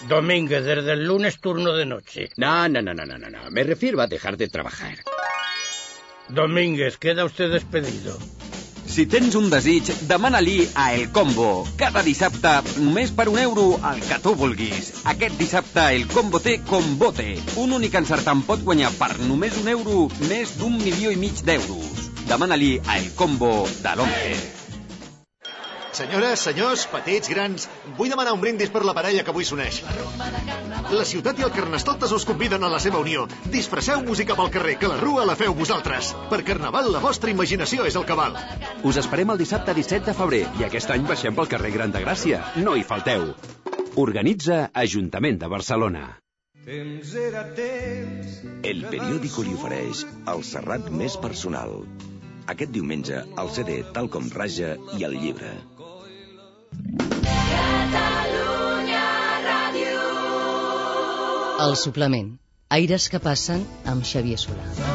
Domínguez, desde el lunes turno de noche. No, no, no, no, no, no. Me refiero a dejar de trabajar. Domínguez, queda usted despedido. Si tens un desig, demana-li a El Combo. Cada dissabte, només per un euro, el que tu vulguis. Aquest dissabte, El Combo té Combote. Un únic encertant pot guanyar per només un euro més d'un milió i mig d'euros. Demana-li a El Combo de l'Once. Senyores, senyors, petits, grans, vull demanar un brindis per la parella que avui s'uneix. La ciutat i el Carnestoltes us conviden a la seva unió. Disfresseu música pel carrer, que la rua la feu vosaltres. Per Carnaval, la vostra imaginació és el que val. Us esperem el dissabte disset de febrer i aquest any baixem pel carrer Gran de Gràcia. No hi falteu. Organitza Ajuntament de Barcelona. El periòdico li ofereix el Serrat més personal. Aquest diumenge, el C D Tal com raja i el llibre. Catalunya Ràdio. El suplement. Aires que passen amb Xavier Solà.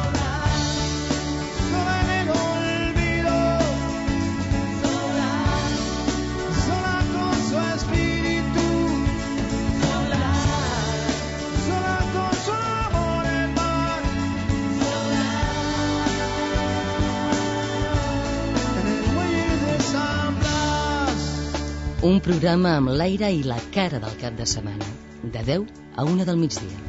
Un programa amb l'aire i la cara del cap de setmana, de deu a una del migdia.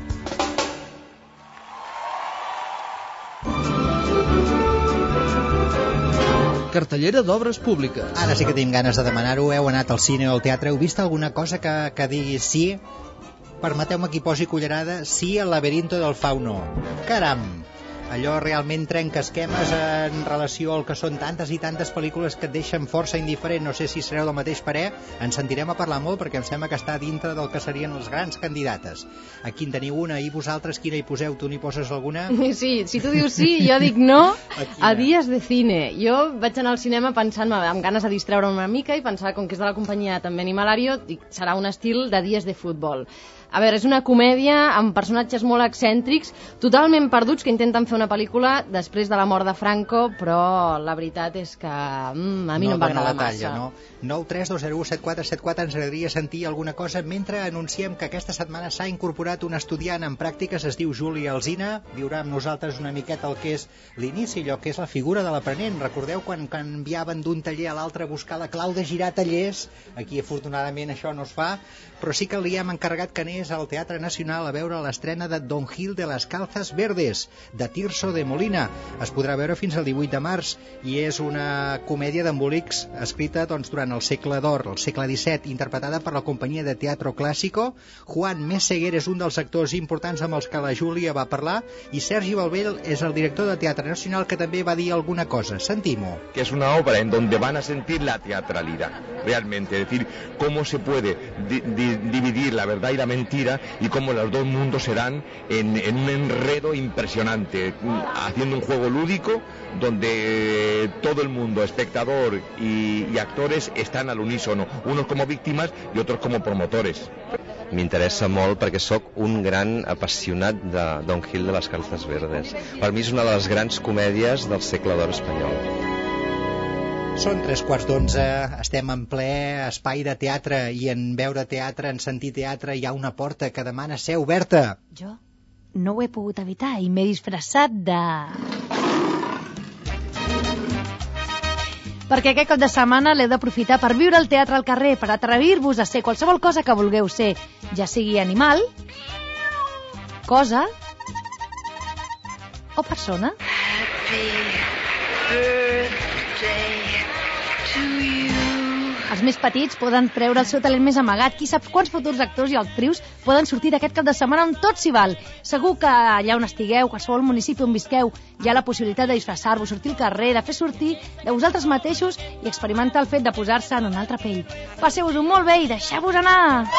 Cartellera d'obres públiques. Ara sí que tenim ganes de demanar-ho. Heu anat al cine o al teatre? Heu vist alguna cosa que, que digui sí? Permeteu-me que hi posi cullerada. Sí al laberinto del fauno. Caram! Allò realment trenca esquemes en relació al que són tantes i tantes pel·lícules que et deixen força indiferent. No sé si sereu del mateix parer, ens sentirem a parlar molt perquè em sembla que està dintre del que serien les grans candidates. Aquí en teniu una, i vosaltres quina hi poseu? Tu n'hi poses alguna? Sí, si tu dius sí, jo dic no a Dies de Cine. Jo vaig anar al cinema pensant-me amb ganes de distreure una mica i pensar, com que és de la companyia també Animalario, dic, serà un estil de dies de futbol. A veure, és una comèdia amb personatges molt excèntrics, totalment perduts, que intenten fer una pel·lícula després de la mort de Franco, però la veritat és que mm, a mi no, no em va agradar massa. No? nou tres dos zero u set quatre set quatre, ens agradaria sentir alguna cosa mentre anunciem que aquesta setmana s'ha incorporat un estudiant en pràctiques, es diu Juli Alsina, viurà amb nosaltres una miqueta el que és l'inici, allò que és la figura de l'aprenent. Recordeu quan canviaven d'un taller a l'altre a buscar la clau de girar tallers? Aquí afortunadament això no es fa, però sí que li hem encarregat que anés al Teatre Nacional a veure l'estrena de Don Gil de las Calzas Verdes, de Tirso de Molina. Es podrà veure fins al divuit de març i és una comèdia d'embolics escrita doncs, durant el segle d'or, el segle disset, interpretada per la companyia de Teatro Clásico. Juan Meseguer és un dels actors importants amb els que la Júlia va parlar i Sergi Balbell és el director de Teatre Nacional, que també va dir alguna cosa. Sentim-ho. Que es una obra en donde van a sentir la teatralidad, realmente, es decir, cómo se puede di di dividir la verdad y la mentira y cómo los dos mundos se dan en, en un enredo impresionante, haciendo un juego lúdico donde todo el mundo, espectador y, y actores, están al unísono, unos como víctimas y otros como promotores. M'interessa molt perquè sóc un gran apassionat de Don Gil de las Calzas Verdes. Per mi és una de les grans comèdies del segle d'or espanyol. Són tres quarts d'onze, estem en ple espai de teatre i en veure teatre, en sentir teatre, hi ha una porta que demana ser oberta. Jo no ho he pogut evitar i m'he disfressat de... Perquè aquest cap de setmana l'heu d'aprofitar per viure el teatre al carrer, per atrevir-vos a ser qualsevol cosa que vulgueu ser, ja sigui animal, cosa o persona. Els més petits poden treure el seu talent més amagat. Qui sap quants futurs actors i actrius poden sortir d'aquest cap de setmana on tot s'hi val. Segur que allà on estigueu, qualsevol municipi on visqueu, hi ha la possibilitat de disfressar-vos, sortir al carrer, de fer sortir de vosaltres mateixos i experimentar el fet de posar-se en una altra pell. Passeu-vos-ho molt bé i deixeu-vos anar!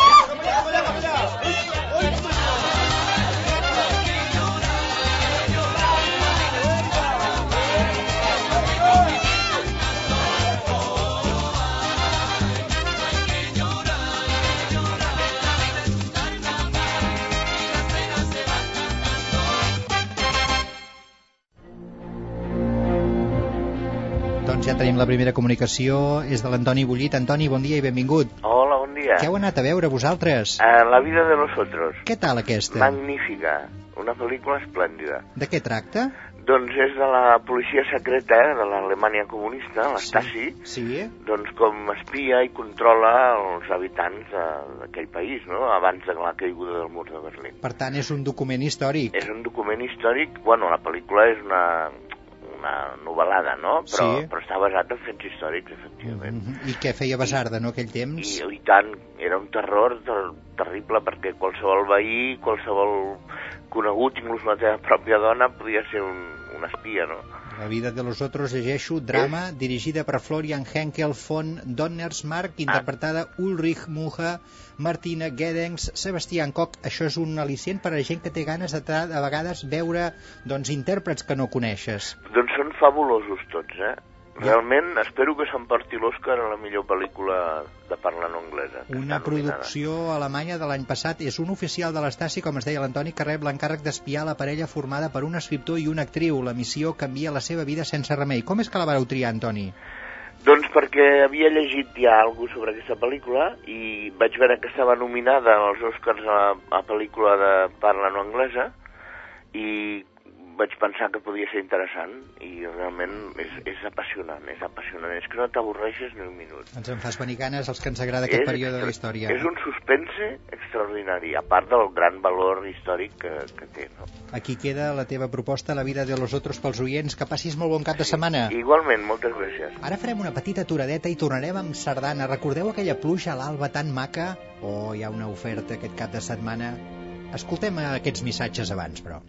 Doncs ja tenim la primera comunicació, és de l'Antoni Bullit. Antoni, bon dia i benvingut. Hola, bon bon dia. Què heu anat a veure vosaltres? Uh, La vida de los otros. Què tal aquesta? Magnífica, una pel·lícula esplèndida. De què tracta? Doncs és de la policia secreta eh, de l'Alemanya comunista, l'Stasi, sí. sí. doncs com espia i controla els habitants d'aquell país, no?, abans de la caiguda del mur de Berlín. Per tant, és un document històric. És un document històric, bueno, la pel·lícula és una... una novel·lada, no? Però, sí. però està basat en fets històrics, efectivament. Mm-hmm. I què feia Basarda, no, aquell temps? I, i tant, era un terror ter terrible, perquè qualsevol veí, qualsevol conegut, inclús la teva pròpia dona, podia ser un, un espia, no? La vida de los otros, llegeixo, drama, eh? dirigida per Florian Henkel von Donnersmarck, interpretada ah. Ulrich Mucha, Martina Gedenks, Sebastián Koch. Això és un al·licient per a gent que té ganes de, a vegades, veure doncs, intèrprets que no coneixes. Doncs són fabulosos tots, eh? Realment, espero que s'emporti l'Oscar a la millor pel·lícula de parla no anglesa. Una producció alemanya de l'any passat. És un oficial de l'Stasi, com es deia l'Antoni, que rep l'encàrrec d'espiar la parella formada per un escriptor i una actriu. La missió canvia la seva vida sense remei. Com és que la vareu triar, Antoni? Doncs perquè havia llegit ja alguna cosa sobre aquesta pel·lícula i vaig veure que estava nominada als Oscars a, a pel·lícula de parla no anglesa i vaig pensar que podia ser interessant i realment és, és apassionant, és apassionant, és que no t'avorreixes ni un minut. Ens en fas venir ganes als que ens agrada aquest és, període de la història. És un suspense extraordinari, a part del gran valor històric que, que té, no? Aquí queda la teva proposta, La vida de los otros, pels oients. Que passis molt bon cap de setmana. Sí, igualment, moltes gràcies. Ara farem una petita aturadeta i tornarem amb sardana. Recordeu aquella pluja a l'alba tan maca? Oh, hi ha una oferta aquest cap de setmana. Escoltem aquests missatges abans, però.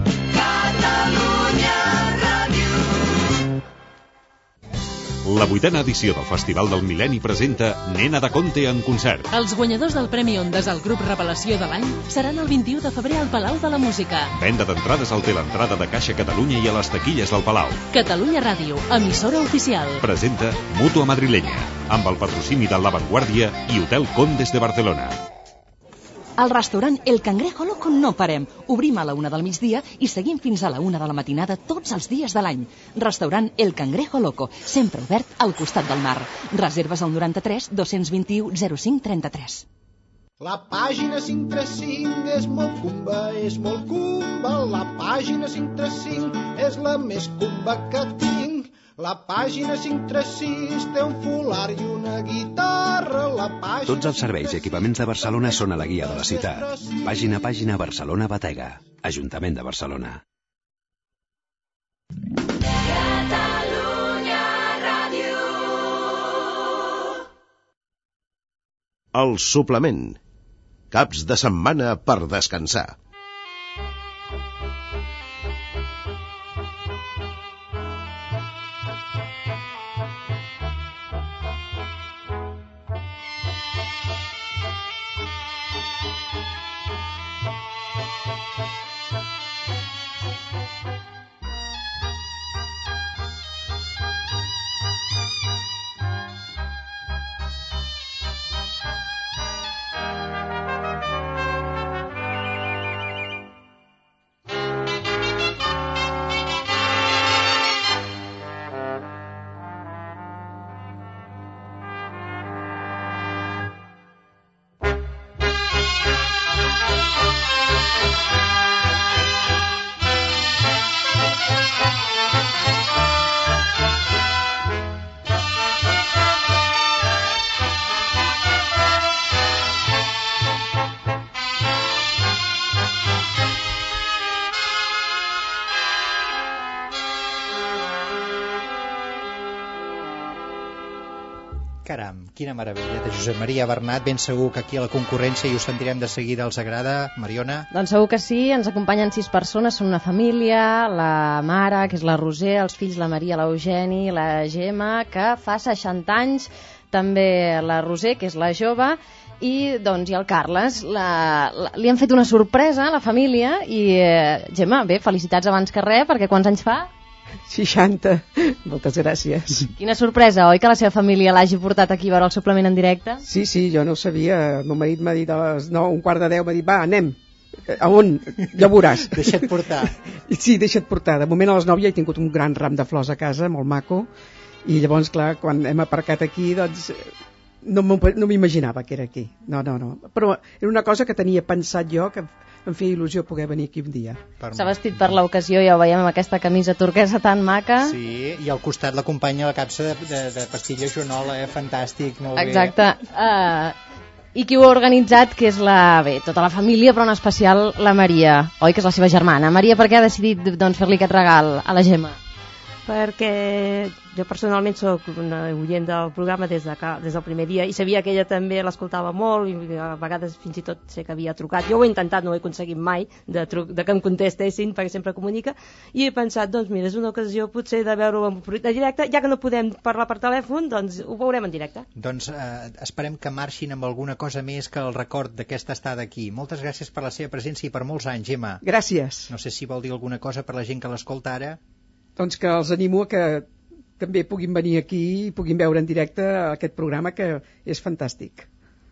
Catalunya Ràdio. La vuitena edició del Festival del Mil·lenni presenta Nena de Conte en concert. Els guanyadors del Premi Ondas al grup Revelació de l'any seran el vint-i-u de febrer al Palau de la Música. Venda d'entrades al Telentrada de Caixa Catalunya i a les taquilles del Palau. Catalunya Ràdio, emissora oficial. Presenta Mútua Madrilenya, amb el patrocini de La Vanguardia i Hotel Condes de Barcelona. Al restaurant El Cangrejo Loco no parem. Obrim a la una del migdia i seguim fins a la una de la matinada tots els dies de l'any. Restaurant El Cangrejo Loco, sempre obert al costat del mar. Reserves al noranta-tres dos-cents vint-i-u zero cinc trenta-tres. La pàgina cinc tres cinc és molt cumba, és molt cumba. La pàgina cinc tres cinc és la més cumba que tinc. La pàgina cinc tres sis té un fular i una guitarra. La pàgina Tots els serveis i equipaments de Barcelona són a la guia de la ciutat. Pàgina a pàgina Barcelona Batega. Ajuntament de Barcelona. Catalunya Ràdio. El suplement. Caps de setmana per descansar. Caram, quina meravella de Josep Maria Bernat. Ben segur que aquí a la concurrència i us sentirem de seguida, els agrada. Mariona? Doncs segur que sí, ens acompanyen sis persones, són una família, la mare, que és la Roser, els fills, la Maria, l'Eugeni, la Gemma, que fa seixanta anys, també la Roser, que és la jove, i doncs i el Carles. La, la, li han fet una sorpresa a la família i, eh, Gemma, bé, felicitats abans que res, perquè quants anys fa? seixanta. Moltes gràcies. Quina sorpresa, oi, que la seva família l'hagi portat aquí a veure el suplement en directe? Sí, sí, jo no ho sabia. El meu marit m'ha dit a les nou, un quart de deu, m'ha dit, va, anem. A on? Ja ho veuràs. Deixa't portar. Sí, deixa't portar. De moment a les nou ja he tingut un gran ram de flors a casa, molt maco, i llavors, clar, quan hem aparcat aquí, doncs no m'ho- no m'imaginava que era aquí. No, no, no. Però era una cosa que tenia pensat jo, que em feia il·lusió poder venir aquí un dia. S'ha vestit per l'ocasió, ja ho veiem amb aquesta camisa turquesa tan maca. Sí, i al costat l'acompanya la capsa de, de, de pastilla Joanola, eh? Fantàstic, molt Exacte. Uh, I qui ho ha organitzat, que és la... Bé, tota la família, però en especial la Maria, oi, que és la seva germana. Maria, per què ha decidit doncs, fer-li aquest regal a la Gemma? Perquè jo personalment sóc una oient del programa des, de, ca- des del primer dia i sabia que ella també l'escoltava molt i a vegades fins i tot sé que havia trucat. Jo ho he intentat, no ho he aconseguit mai de, tru- de que em contestessin perquè sempre comunica, i he pensat, doncs mira, és una ocasió potser de veure-ho en directe, ja que no podem parlar per telèfon, doncs ho veurem en directe. Doncs eh, esperem que marxin amb alguna cosa més que el record d'aquesta estada aquí. Moltes gràcies per la seva presència i per molts anys, Gemma. Gràcies. No sé si vol dir alguna cosa per la gent que l'escolta ara. Doncs que els animo a que també puguin venir aquí i puguin veure en directe aquest programa, que és fantàstic.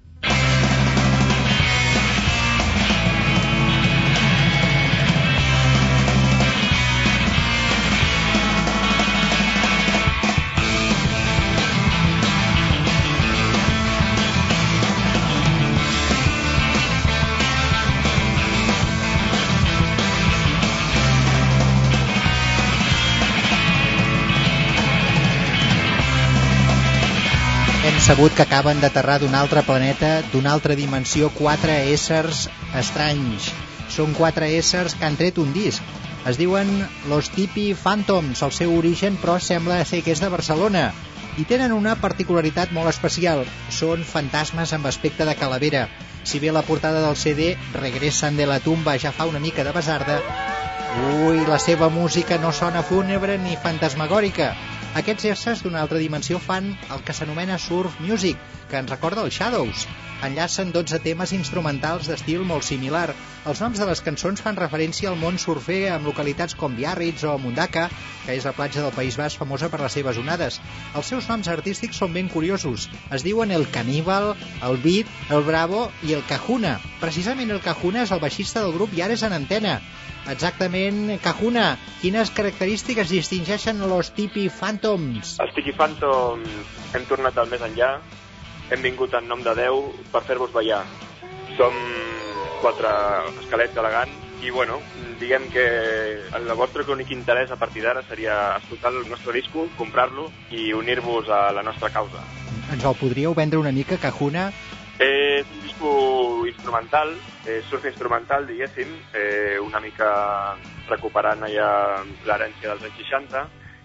Hem sabut que acaben d'aterrar d'un altre planeta, d'una altra dimensió, quatre éssers estranys. Són quatre éssers que han tret un disc. Es diuen Los Tipi Phantoms. El seu origen, però, sembla ser que és de Barcelona. I tenen una particularitat molt especial. Són fantasmes amb aspecte de calavera. Si bé la portada del C D, Regresan de la tumba, ja fa una mica de basarda, ui, la seva música no sona fúnebre ni fantasmagòrica. Aquests éssers d'una altra dimensió fan el que s'anomena surf music, que ens recorda els Shadows. Enllacen dotze temes instrumentals d'estil molt similar. Els noms de les cançons fan referència al món surfer amb localitats com Biarritz o Mundaka, que és la platja del País Basc famosa per les seves onades. Els seus noms artístics són ben curiosos. Es diuen el Caníbal, el Beat, el Bravo i el Cajuna. Precisament el Cajuna és el baixista del grup i ara és en antena. Exactament, Cajuna, quines característiques distingeixen los Tipi Phantoms? Els Tipi Phantoms hem tornat al més enllà, hem vingut en nom de Déu per fer-vos ballar. Som quatre esquelets elegants i, bueno, diguem que el vostre únic interès a partir d'ara seria escoltar el nostre disco, comprar-lo i unir-vos a la nostra causa. Ens el podríeu vendre una mica, Cajuna? És un disco instrumental, eh, surf instrumental, diguéssim, eh, una mica recuperant allà l'herència dels anys seixanta,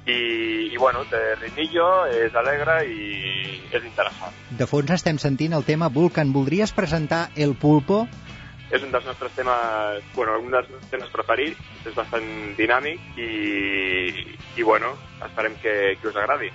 i, i bueno, té ritmillo, és alegre i és interessant. De fons estem sentint el tema Vulcan. Voldries presentar El Pulpo? És un dels nostres temes, bueno, un dels nostres temes preferits, és bastant dinàmic i, i bueno, esperem que, que us agradi.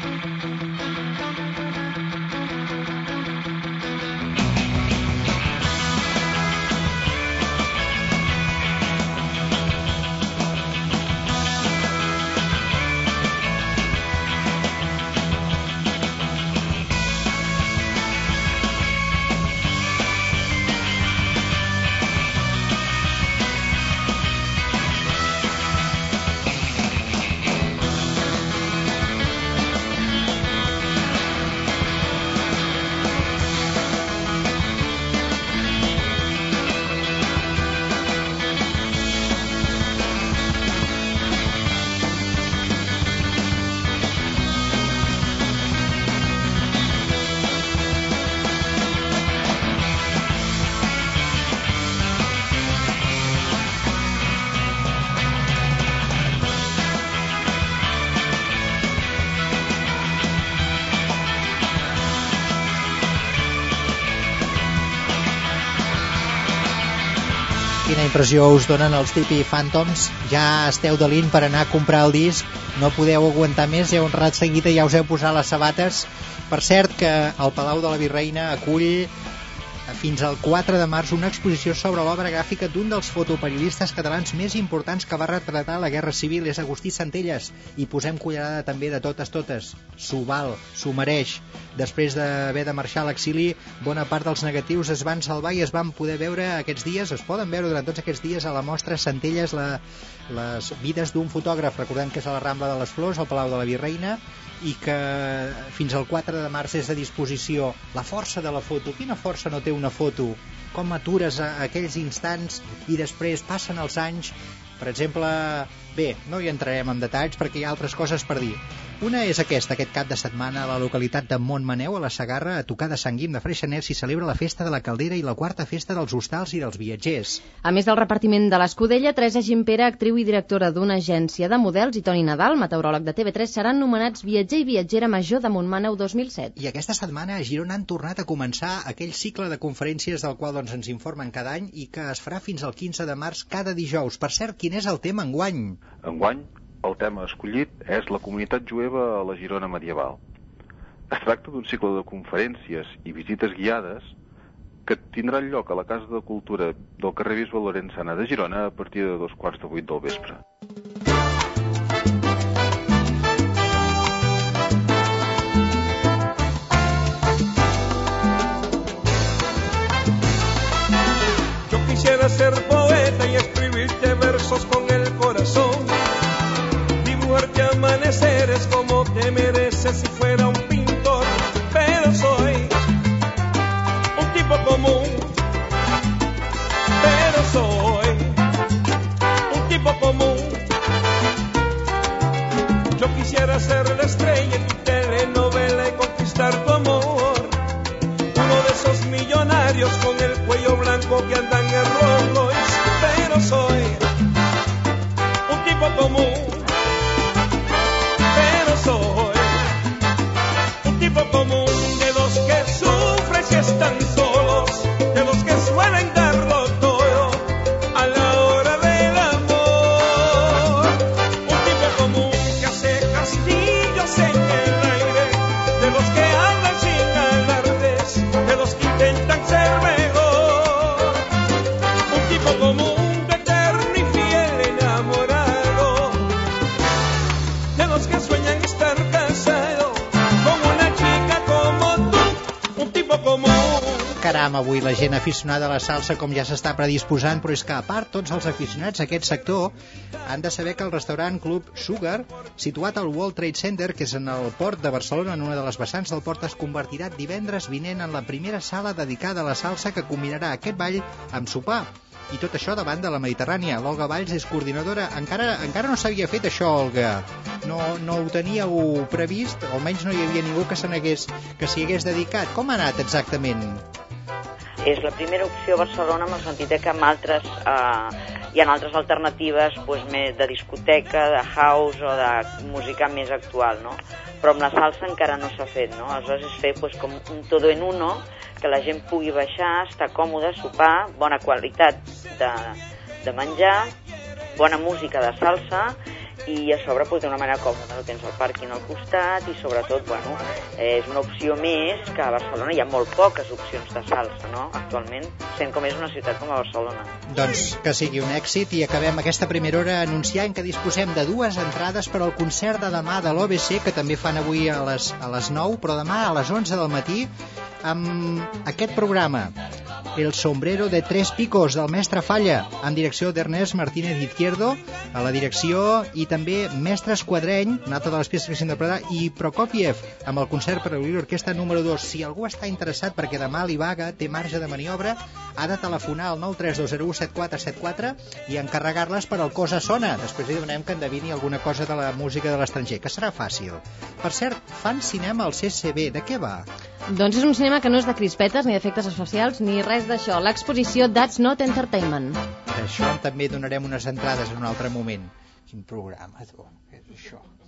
Quina impressió us donen els Tipi Phantoms? Ja esteu de l'in per anar a comprar el disc, no podeu aguantar més, heu honrat seguida, ja us heu posat les sabates. Per cert que el Palau de la Virreina acull fins al quatre de març una exposició sobre l'obra gràfica d'un dels fotoperiodistes catalans més importants que va retratar la Guerra Civil, és Agustí Centelles, i posem cullerada també de totes totes. S'ho val, s'ho mereix. Després d'haver de marxar a l'exili, bona part dels negatius es van salvar i es van poder veure aquests dies, es poden veure durant tots aquests dies a la mostra Centelles, la, les vides d'un fotògraf. Recordem que és a la Rambla de les Flors, al Palau de la Virreina, i que fins al quatre de març és a disposició. La força de la foto, quina força no té una foto? Com atures a aquells instants i després passen els anys? Per exemple, bé, no hi entrarem en detalls perquè hi ha altres coses per dir. Una és aquesta, aquest cap de setmana a la localitat de Montmaneu, a la Segarra, a tocar de Sant Guim de Freixenet, s'hi celebra la festa de la Caldera i la quarta festa dels hostals i dels viatgers. A més del repartiment de l'Escudella, Teresa Gimpera, actriu i directora d'una agència de models, i Toni Nadal, meteoròleg de T V tres, seran nomenats viatger i viatgera major de Montmaneu dos mil set. I aquesta setmana a Girona han tornat a començar aquell cicle de conferències del qual doncs, ens informen cada any i que es farà fins al quinze de març cada dijous. Per cert, quin és el tema enguany? Enguany, el tema escollit és la comunitat jueva a la Girona medieval. Es tracta d'un cicle de conferències i visites guiades que tindran lloc a la Casa de Cultura del carrer Bisbe Lorenzana de Girona a partir de dos quarts de vuit del vespre. Yo quisiera ser poeta y escribirte versos con el corazón, dibujarte amaneceres como te mereces si fuera un pintor, pero soy un tipo común, pero soy un tipo común. Yo quisiera ser la estrella en tu telenovela y conquistar tu amor, uno de esos millonarios con el cuello blanco que andan en Rolls Royce, pero soy un tipo común. Soy un tipo común, de los que sufren si están solos, de los que suelen darlo todo a la hora del amor. Un tipo común que hace castillos en el aire, de los que hablan sin alardes, de los que intentan ser mejor. Un tipo común de eterno y fiel enamorado, de los que sueñan estar casado con una chica como tú, un tipo común. Caram, avui la gent aficionada a la salsa com ja s'està predisposant, però és que a part tots els aficionats a aquest sector han de saber que el restaurant Club Sugar, situat al World Trade Center, que és en el port de Barcelona, en una de les vessants del port, es convertirà divendres vinent en la primera sala dedicada a la salsa que combinarà aquest ball amb sopar. I tot això davant de la Mediterrània. L'Olga Valls és coordinadora. Encara, encara no s'havia fet això, Olga. No, no ho teníeu previst, o almenys no hi havia ningú que se n'hagués, que s'hi hagués dedicat. Com ha anat exactament? És la primera opció a Barcelona, en el sentit que amb altres, eh, hi ha altres alternatives pues, més de discoteca, de house o de música més actual, no? Però amb la salsa encara no s'ha fet, no? Aleshores és fer pues, com un todo en uno, que la gent pugui baixar, estar còmode, sopar, bona qualitat de, de menjar, bona música de salsa i a sobre pues, d'una manera còmoda. Tens el pàrquing al costat i sobretot bueno, és una opció més que a Barcelona hi ha molt poques opcions de salsa, no? Actualment, sent com és una ciutat com a Barcelona. Doncs que sigui un èxit i acabem aquesta primera hora anunciant que disposem de dues entrades per al concert de demà de l'O B C, que també fan avui a les, a les nou, però demà a les onze del matí amb aquest programa El sombrero de tres picos del mestre Falla, en direcció d'Ernest Martínez Izquierdo, a la direcció, i també Mestre Esquadreny, una altra de les peces que s'interpretarà, i Prokofiev, amb el concert per a l'orquestra número dos. Si algú està interessat perquè demà li vaga, té marge de maniobra, ha de telefonar al nou tres dos zero u set quatre set quatre i encarregar-les per al Cosa Sona. Després li demanem que endevini alguna cosa de la música de l'estranger, que serà fàcil. Per cert, fan cinema al C C B. De què va? Doncs és un cinema que no és de crispetes, ni d'efectes especials, ni res d'això. L'exposició That's Not Entertainment. Per això també donarem unes entrades en un altre moment. Quin programa, tu. Què és això?